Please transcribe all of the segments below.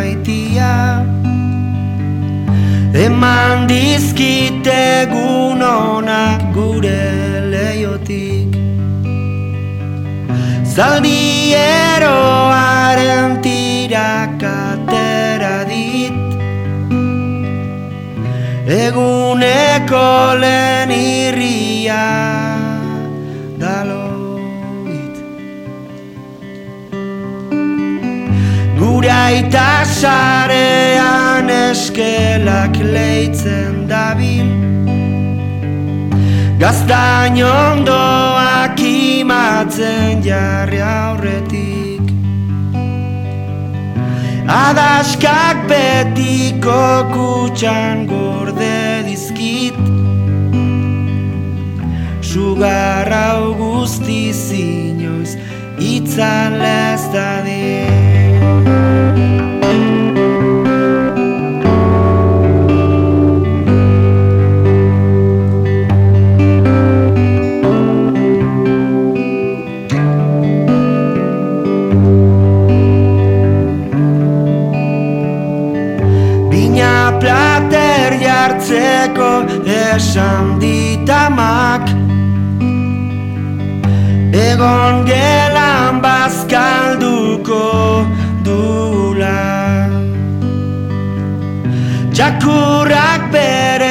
maitia eman dizkit egun onak gure leiotik zaldi eroaren tirak atera dit eguneko lehen irria daloit gure aita sarean eskelak leitzen dabil gaztain ondoak imatzen jarri aurretik adaskak betiko kutxan gorde dizkit sugar hau guztiz inoiz itzal ez dadin plater jartzeko esan ditamak egon gelan bazkalduko dula txakurrak bere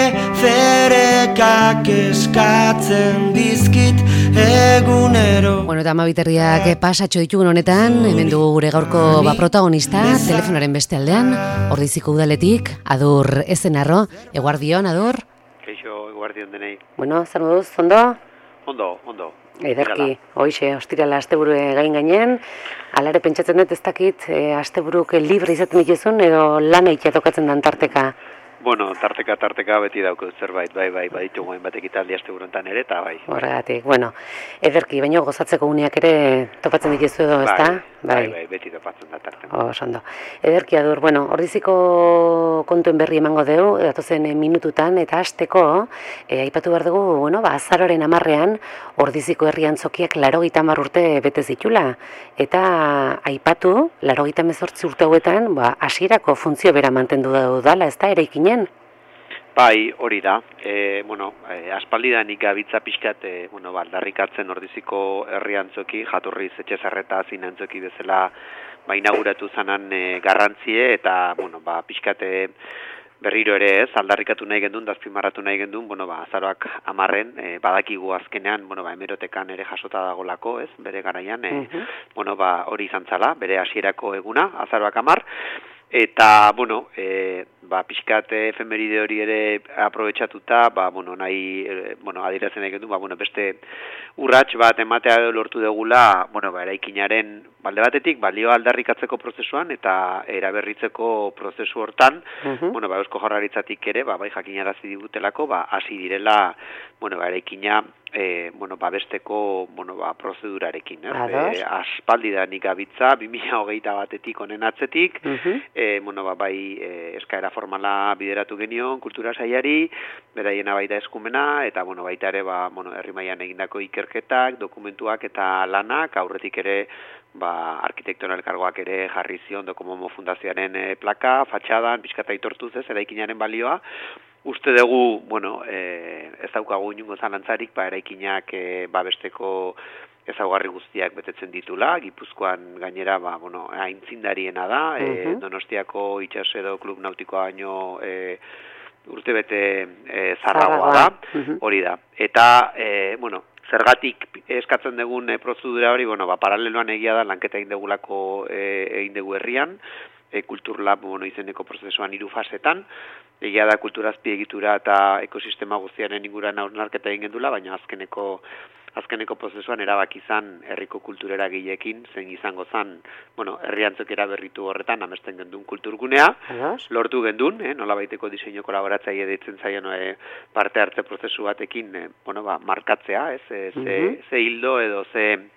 ferekak eskatzen dizkit egunero. Bueno, eta amabiterriak pasatxo ditugun honetan, hemen dugu gure gaurko protagonista, telefonaren beste aldean, Ordiziko udaletik, Adur Ezenarro, eguardion, Adur? Keixo, eguardion denei. Bueno, zer moduz, ondo? Ondo. Ederki, hoixe, ostirala asteburu gain gainen, alare pentsatzen dut ez dakit, asteburuk libre izaten dituzun, edo lan eitea tokatzen dan tarteka? Bueno, tarteka beti daukut zerbait, bai, baditugu hainbat ekitaldi asteburuntan ere, eta bai. Horregatik, bueno, ederki, baino gozatzeko uneak ere topatzen dituzu edo, ezta? Bai, beti topatzen da tarten. Ondo. Ederki, Adur, bueno, Ordiziko kontuen berri emango dugu, datozen minututan, eta hasteko, aipatu behar dugu, bueno, azaroaren 10ean, Ordiziko herri antzokiak 80 urte betez ditula, eta aipatu, 88 urte hauetan, hasierako funtzio bera mantendu dudala, ezta, eraikinen? Bai, hori da. Aspaldidanik gabitza pixkat, aldarrikatzen Ordiziko herri antzoki, jatorriz Etxezarreta zin antzoki bezala inauguratu zanan garrantzie, eta, pixkat berriro ere ez, aldarrikatu nahi gendun, azpimarratu nahi gendun, azaroak 10 badakigu azkenean, hemerotekan ere jasota dagolako, ez, bere garaian, hori izan zala, bere hasierako eguna, azaroak 10, eta, pixkat efemeride hori ere aprobetxatuta, adierazten nahi gendun, beste urrats bat ematea lortu degula, eraikinaren balde batetik, balio aldarrikatzeko prozesuan, eta eraberritzeko prozesu hortan, Eusko Jaurlaritzatik ere, bai jakinarazi digutelako, hasi direla, eraikina, besteko, prozedurarekin, aspaldidanik gabitza, 2021 honen atzetik, eskaera formala bideratu genion, kultura sailari, beraiena baita eskumena, eta, baita ere, herri mailan egindako ikerketak, dokumentuak eta lanak, aurretik ere, arkitekton elkargoak ere jarri zion Dokomomo Fundazioaren plaka, fatxadan, pixkata aitortuz ez, eraikinaren balioa. Uste dugu, ez daukagu inungo zalantzarik, eraikinak besteko ezaugarri guztiak betetzen ditula, Gipuzkoan gainera, aintzindariena da, Donostiako itxas edo klub nautikoa baino urtebete zarragoa da, hori da. Eta, zergatik eskatzen dugun prozedura hori, paraleloan egia da, lanketa egin dugulako egin dugu herrian, Kulturlab izeneko prozesuan 3 fasetan, egia da kulturazpiegitura eta ekosistema guztiaren inguruan hausnarketa egin gendula, baina azkeneko prozesuan erabaki izan herriko kulturera gilekin, zein izango zan, herri antzokera berritu horretan amesten gendun kulturgunea, lortu gendun, nolabaiteko diseinu kolaboratzaile deitzen zaion parte hartze prozesu batekin, markatzea, ze hildo edo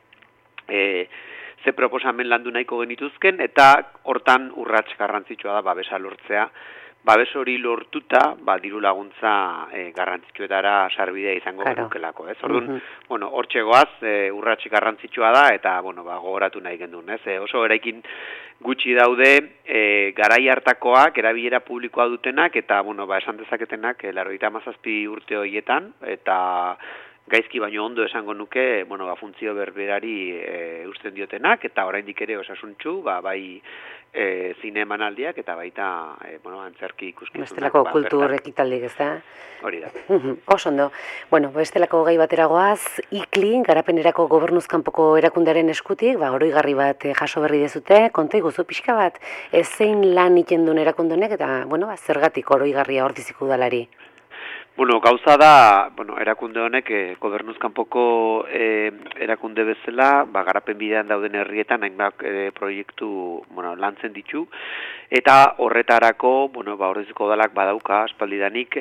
ze proposamen landu nahiko genituzken, eta hortan urrats garrantzitsua da babesa lortzea, babes hori lortuta, diru laguntza garrantzitsuetara sarbidea izango genukelako, ez? Orduan, bueno, hortxegoaz, urratxe garrantzitsua da, eta, bueno, gogoratu nahi gendun, ez? Oso eraikin gutxi daude, garai hartakoak, erabilera publikoa dutenak, eta, bueno, esan dezaketenak, 97 urte horietan, eta gaizki baino ondo esango nuke, bueno, funtzio berberari eusten diotenak, eta oraindik ere osasuntsu, bai zinemanaldiak eta baita, bueno, antzerki ikuskizunak. Bestelako kultur ekitaldik, ez da? Hori da. Oso ondo. Bueno, bestelako gai bateragoaz, ICLI, garapenerako gobernuzkanpoko erakundearen eskutik, oroigarri bat jaso berri dezute, konta iguzu pixka bat, zein lan ikendun erakundunek, eta, bueno, zergatik oroigarria Ordiziko udalari? Bueno, gauza da, bueno, erakunde honek gobernuzkanpoko erakunde bezala, garapen bidean dauden herrietan hainbat proiektu, bueno, lantzen ditu, eta horretarako, bueno, Ordiziko udalak badauka aspaldidanik,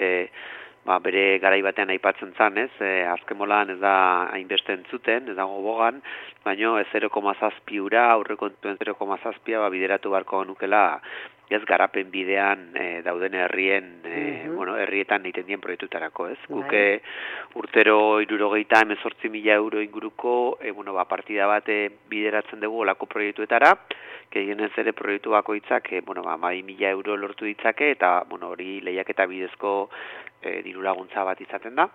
bere garai batean aipatzen zan, ez, azken molan ez da hainbeste entzuten, ez dago bogan, baino 0,7 ura, aurrekontuen 0,7 bideratu barko nukela, ez garapen bidean dauden herrien, bueno, herrietan egiten dien proiektutarako, ez? Guke urtero 78.000 euro inguruko, bueno, partida bate bideratzen dugu olako proiektuetara, gehienez ere proiektu bakoitzak, bueno, 2.000 euro lortu ditzake, eta, bueno, hori lehiaketa bidezko diru laguntza bat izaten da.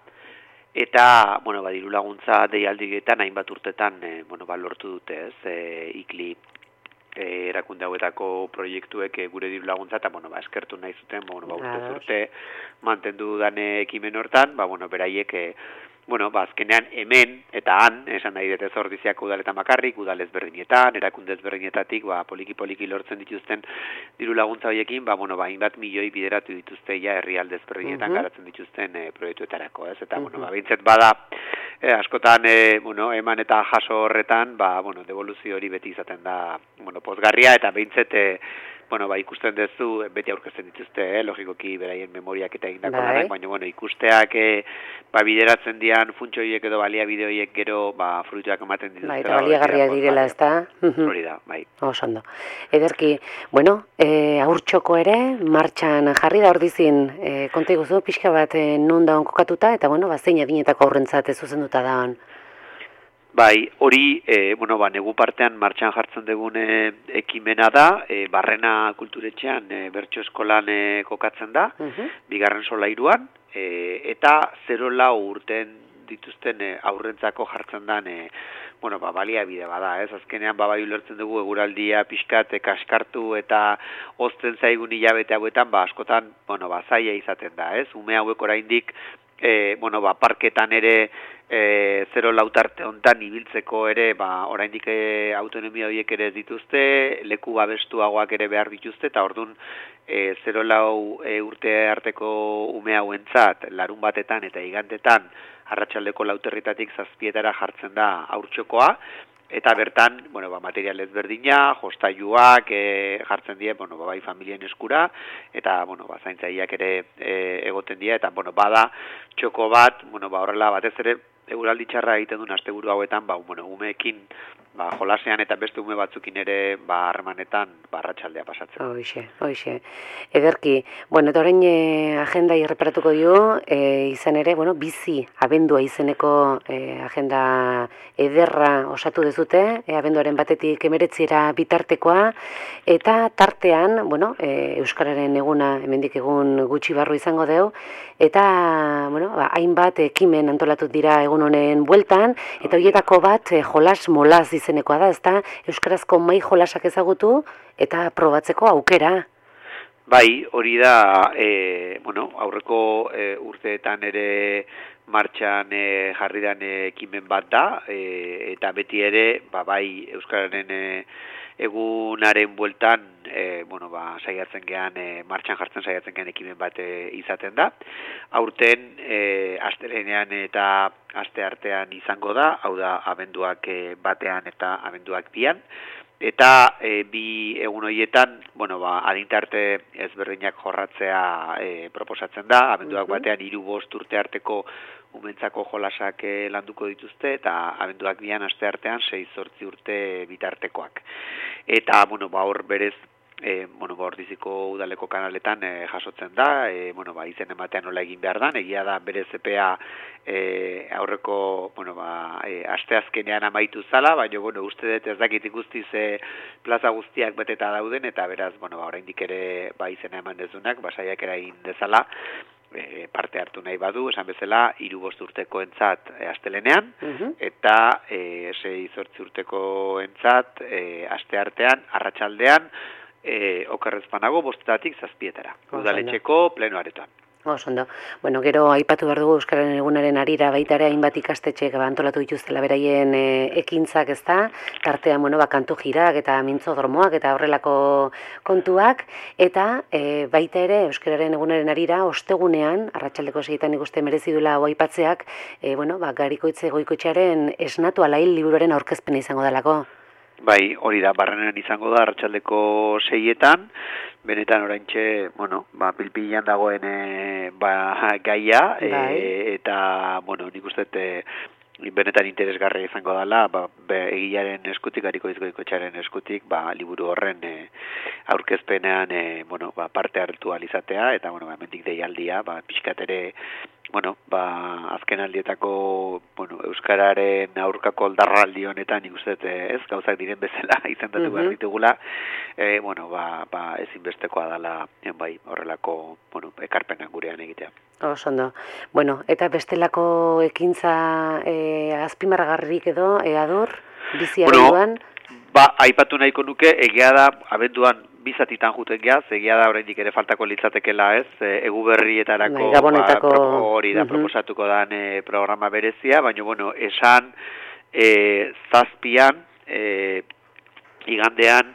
Eta, bueno, diru laguntza deialdietan hainbat urtetan, bueno, lortu dute, ez? ICLI erakunde hauetako proiektuek gure diru laguntza, eta, bueno, eskertu nahi zuten, bueno, urte mantendu dane ekimen hortan, bueno, beraiek, bueno, azkenean hemen, eta han, esan nahi dut ez Ordiziako udaletan bakarrik, udal ezberdinetan, erakunde ezberdinetatik, poliki-poliki lortzen dituzten diru laguntza horiekin, bueno, hainbat milioi bideratu dituzte ja herrialde ezberdinetan garatzen dituzten proiektuetarako, ez? Eta, bueno, bintzet bada, askotan, bueno, eman eta jaso horretan, bueno, devoluzio hori beti izaten da, bueno, pozgarria, eta bintzet, bueno, ikusten duzu, beti aurkezten dituzte, logikoki beraien memoriak eta egindako lanak, baina, bueno, ikusteak bideratzen dian funtso horiek edo baliabide horiek gero, fruituak ematen dituzte. Eta baliagarriak direla, ez da? Hori da, bai. Oso ondo. Ederki, bueno, Haurtxoko ere, martxan jarri da Ordizin, konta iguzu, pixka bat nun daun kokatuta, eta, bueno, zein adinetako aurrentzat zuzenduta daun. Bai, hori, bueno, negu partean martxan jartzen dugun ekimena da, Barrena kulturetxean bertso eskolan kokatzen da, bigarren solairuan, eta 0-4 urten dituzten aurrentzako jartzen dan, bueno, baliabide bada, ez? Azkenean bai ulertzen dugu eguraldia pixkat kaskartu eta hozten zaigun hilabete hauetan, askotan, bueno, zaila izaten da, ez? Ume hauek oraindik, bueno, parketan ere 0-4 arte hontan ibiltzeko ere, oraindik autonomia horiek ere dituzte, leku babestuagoak ere behar dituzte, eta orduan 0-4 urte arteko ume hauentzat, larun batetan eta igantetan, arratsaldeko 4:00 7:00 jartzen da Haurtxokoa, eta bertan, bueno, material ezberdina, jostailuak jartzen die, bueno, bai familien eskura, eta, bueno, zaintzaileak ere egoten dira, eta, bueno, bada txoko bat, bueno, horrela batez ere, eguraldi txarra egiten duen asteburu hauetan, bueno, umeekin, jolasean eta beste ume batzukin ere, harremanetan, arratsaldea pasatzen. Hoxe. Ederki, bueno, eta orain agenda irreparatuko dio, izan ere, bueno, bizi abendua izeneko agenda ederra osatu dezute, abenduaren 1-tik 19 bitartekoa, eta tartean, bueno, Euskararen eguna, hemendik egun gutxi barru izango deu, eta, bueno, hainbat ekimen antolatu dira egun honen bueltan, eta horietako bat jolas molaz izenekoa da, ezta euskarazko mai jolasak ezagutu eta probatzeko aukera. Bai, hori da, bueno, aurreko urteetan ere martxan jarri dan ekimen bat da, eta beti ere, bai, euskararen egunaren bueltan, bueno, saiatzen gean, martxan jartzen saiatzen gean ekimen bat izaten da. Aurten, astelehenean eta aste artean izango da, hau da, abenduak batean eta abenduak bian. Eta bi egun horietan, bueno, adintarte ezberdinak jorratzea proposatzen da, abenduak batean 3-5 urte arteko umentzako jolasak landuko dituzte, eta abenduak bian aste artean 6-8 urte bitartekoak. Eta, bueno, hor berez bueno, Ordiziko udaleko kanaletan jasotzen da, bueno, izen ematean nola egin behar dan, egia da bere ZPA aurreko, bueno, asteazkenean amaitu zala, baina, bueno, uste dut ez dakit ikustiz plaza guztiak beteta dauden, eta beraz, bueno, oraindik ere izena eman dezunak, saiak egin dezala, parte hartu nahi badu, esan bezala, 3-5 urtekoentzat astelenean, eta 6-8 urtekoentzat asteartean, arratsaldean, okerrezpanago 5-7 udaletxeko plenoaretan. Ondo. Bueno, gero aipatu behar dugu Euskararen Egunaren harira baita ere hainbat ikastetxek antolatu dituztela beraien ekintzak, ezta? Tartean, bueno, kantu jirak eta mintzodromoak eta horrelako kontuak, eta baita ere Euskararen Egunaren harira ostegunean, arratsaldeko 6etan ikuste merezi duela hau aipatzeak, bueno, Garikoitze Goikoetxearen Esnatu alail liburuaren aurkezpena izango delako. Bai, hori da, Barrenean izango da, arratsaldeko 6etan, benetan oraintxe, bueno, pilpilan dagoen gaia, eta, bueno, nik uste benetan interesgarria izango dela, egilaren eskutik, Garikoitzearen eskutik, liburu horren aurkezpenean, bueno, parte hartu alizatea, eta, bueno, hemendik deialdia, pixkat ere, bueno, azken aldietako, bueno, Euskararen aurkako oldarraldi honetan, nik uste, ez, gauzak diren bezala izendatu behar ditugula, bueno, ezinbestekoa dela, horrelako, bueno, ekarpenak gurean egitea. Ondo. Bueno, eta bestelako ekintza azpimarragarririk edo, Adur, bizi abenduan? Aipatu nahiko nuke, egia da, abenduan bizatitan juten geaz, egia da oraindik ere faltako litzatekela, ez, Eguberrietarako hori da proposatuko dan programa berezia, baina, bueno, esan 7an, igandean,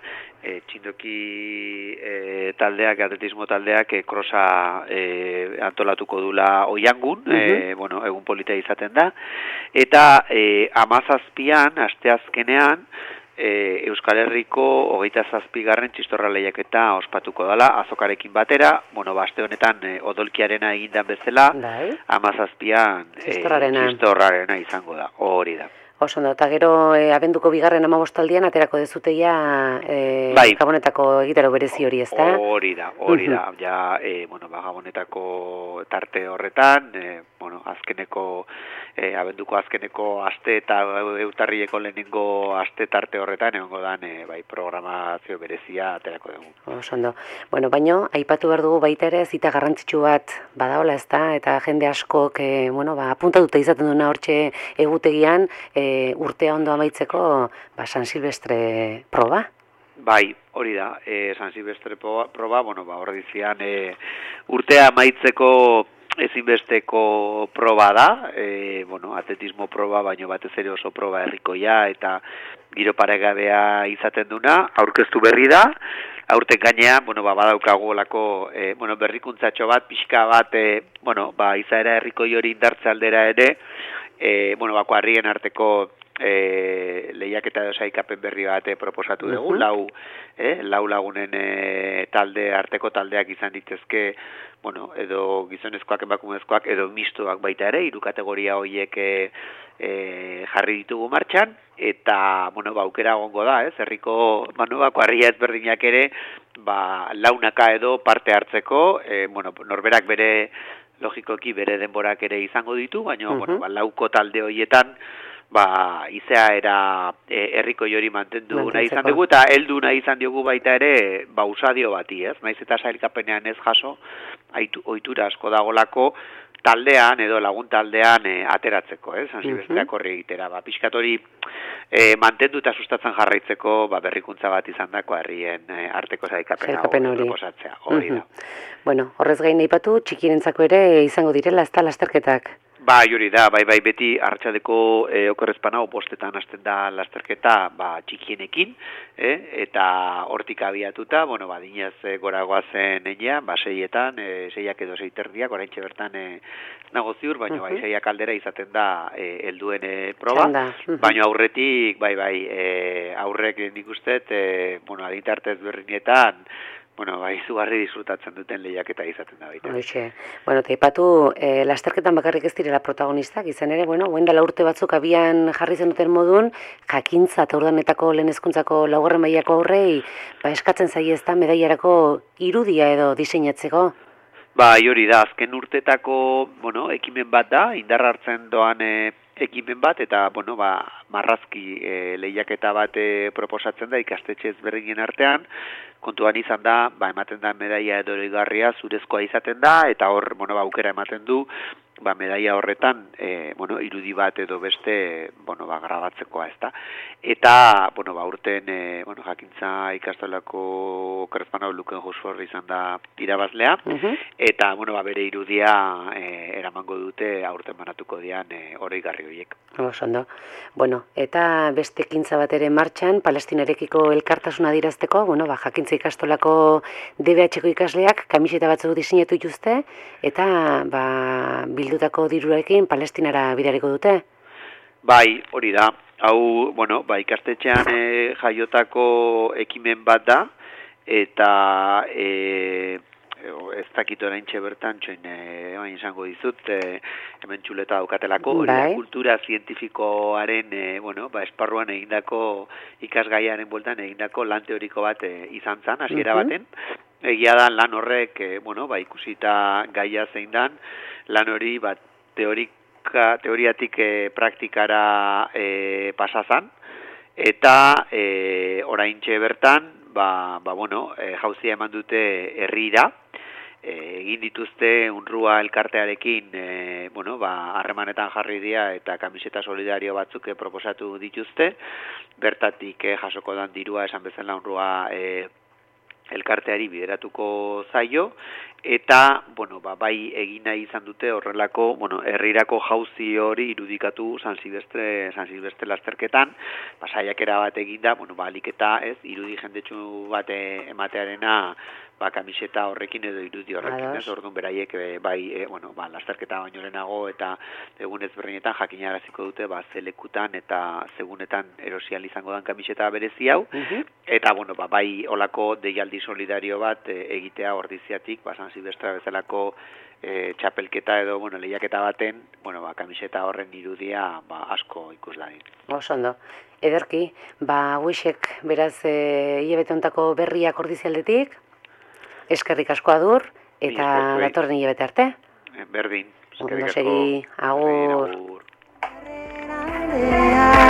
txindoki taldeak, atletismo taldeak, krosa antolatuko dula Oiangun, bueno, egun polita izaten da, eta 17an, asteazkenean, Euskal Herriko 27. txistorra lehiaketa ospatuko dela, azokarekin batera, bueno, aste honetan odolkiarena egindan bezala, 17an txistorrarena izango da, hori da. Ondo, eta gero abenduko 2. 15aldian aterako dezuteia Gabonetako egitaro berezi hori, ezta? Hori da, ja, bueno, Gabonetako tarte horretan, bueno, abenduko azkeneko aste eta eutarrieko lehenengo aste tarte horretan, egongo dan, programazio berezia aterako dugu. Ondo, bueno, baino, aipatu behar dugu baita ere, zita garrantzitsu bat badaola, ezta? Eta jende askok, bueno, apuntatuta izaten duna hortxe egutegian, urtea ondo amaitzeko San Silvestre proba? Bai, hori da, San Silvestre proba, bueno, ordizian urtea amaitzeko ezinbesteko proba da, bueno, atletismo proba, baino batez ere oso proba herrikoia eta giro paregabea izaten duna, aurkeztu berri da, aurten gainea, bueno, badaukagu olako, bueno, berrikuntzatxo bat, pixka bat, bueno, izaera herrikoi hori indartze aldera ere, bueno, harrien arteko lehiaketa edo saikapen berri bat proposatu dugu, lau lagunen arteko taldeak izan ditezke, bueno, edo gizonezkoak, emakumezkoak, edo mistoak baita ere, 3 kategoria horiek jarri ditugu martxan, eta, bueno, aukera egongo da, herriko, harria ezberdinak ere, launaka edo parte hartzeko, bueno, norberak bere, logikoki bere denborak ere izango ditu, baina, bueno, lauko talde horietan, izaera herriko hori mantendu nahi izan dugu, eta heldu nahi izan diogu baita ere, usadio bati, ez? Naiz eta sailkapenean ez jaso, ohitura asko dagolako, taldean edo lagun taldean ateratzeko, San Silvestreak horri egitera. Pixkat hori mantendu eta sustatzen jarraitzeko berrikuntza bat izan dako herrien arteko sailkapena proposatzea. Hori da. Bueno, horrez gain aipatu, txikirentzako ere izango direla, ez da lasterketak? Hori da, beti arratsaldeko okerrezpana opostetan hasten da lasterketa txikienekin, eta hortik abiatuta, bueno, dinez goragoa zen enean, 6etan, 6ak edo 6:30, oraintxe bertan nago ziur, baina 6ak aldera izaten da helduen proba, baina aurretik, aurrek nik uste, bueno, adintartez berrinetan, bueno, bai, izugarri disfrutatzen duten lehiaketa izaten da baita. Hoxe. Bueno, eta aipatu, lasterketan bakarrik ez direla protagonistak, izan ere, bueno, dela urte batzuk abian jarri zenuten modun, jakintza eta urdanetako lehen hezkuntzako laugarren mailako aurrei, eskatzen zaie ezta medaiarako irudia edo diseinatzeko. Bai, hori da, azken urtetako, bueno, ekimen bat da, indarra hartzen doan ekimen bat, eta, bueno, marrazki lehiaketa bat proposatzen da ikastetxe ezberdinen artean, kontuan izan da, ematen da medaia edo oroigarria zurezkoa izaten da, eta hor, bueno, aukera ematen du, medaia horretan, irudi bat edo beste, grabatzekoa, ezta. Eta, urten, jakintza ikastolako Kerezpanau Luken Josfor izan da irabazlea, eta, bere irudia eramango dute aurten banatuko dian oroigarri horiek. Ondo. Bueno, eta beste ekintza bat ere martxan, Palestinarekiko elkartasuna adierazteko, jakintza ikastolako DBH-ko ikasleak kamiseta batzuk diseinatu dituzte, eta, bildutako dirurekin Palestinara bidaliko dute? Bai, hori da. Hau, ikastetxean jaiotako ekimen bat da, eta ez dakit oraintxe bertan, izango dizut, hemen txuleta daukatelako, kultura zientifikoaren esparruan egindako ikasgaiaren bueltan egindako lan teoriko bat izan zan, hasiera baten. Egia da lan horrek, ikusita gaia zein dan, lan hori teoriatik praktikara pasazan, eta oraintxe bertan, jauzia eman dute herrira, egin dituzte UNRWA elkartearekin, harremanetan jarri dira eta kamiseta solidario batzuk proposatu dituzte, bertatik jasoko dan dirua esan bezala UNRWA elkarteari bideratuko zaio, eta, bai egina izan dute horrelako, herrirako jauzi hori irudikatu San Silvestre lasterketan, saiakera bat eginda, aliketa, irudi jendetsu bat ematearena, kamiseta horrekin edo irudi horrekin, orduan beraiek, lasterketa baino lehenago eta egun ezberdinetan jakinaraziko dute, zelekutan eta segunetan erosial izango dan kamiseta berezi hau, eta, bai olako deialdi solidario bat egitea ordiziatik, San Silvestre bezalako txapelketa edo, lehiaketa baten, kamiseta horren irudia asko ikusladin. Ondo. Ederki, Huixek beraz hilabete hontako berriak ordizialdetik, eskerrik asko Adur, eta datorren hilabete arte. Berdin, eskerrik asko. Agur.